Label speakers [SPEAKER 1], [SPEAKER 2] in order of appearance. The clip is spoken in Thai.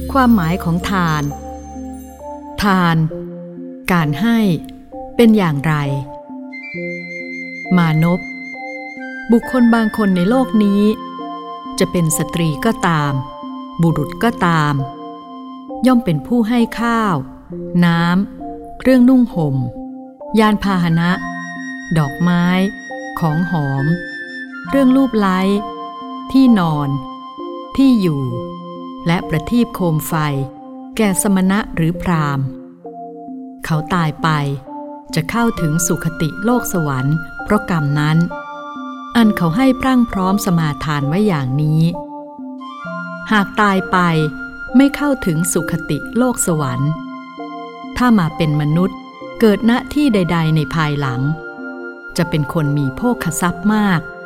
[SPEAKER 1] ความหมายของทาน ทาน การให้เป็นอย่างไรมานพบุคคลบางคนในโลกนี้จะเป็นสตรีก็ตามบุรุษก็ตามย่อมเป็นผู้ให้ข้าวน้ำเครื่องนุ่งห่มยานพาหนะดอกไม้ของหอมเครื่องลูบไล้ที่นอนที่อยู่และประทีปโคมไฟแก่สมณะหรือพราหมณ์เขาตายไปจะเข้าถึงสุคติโลกสวรรค์เพราะกรรมนั้นอันเขาให้พรั่งพร้อมสมาทานไว้อย่างนี้หากตายไปไม่เข้าถึงสุคติโลกสวรรค์ถ้ามาเป็นมนุษย์เกิดณที่ใดๆในภายหลังจะเป็นคนมีโภคทรัพย์มาก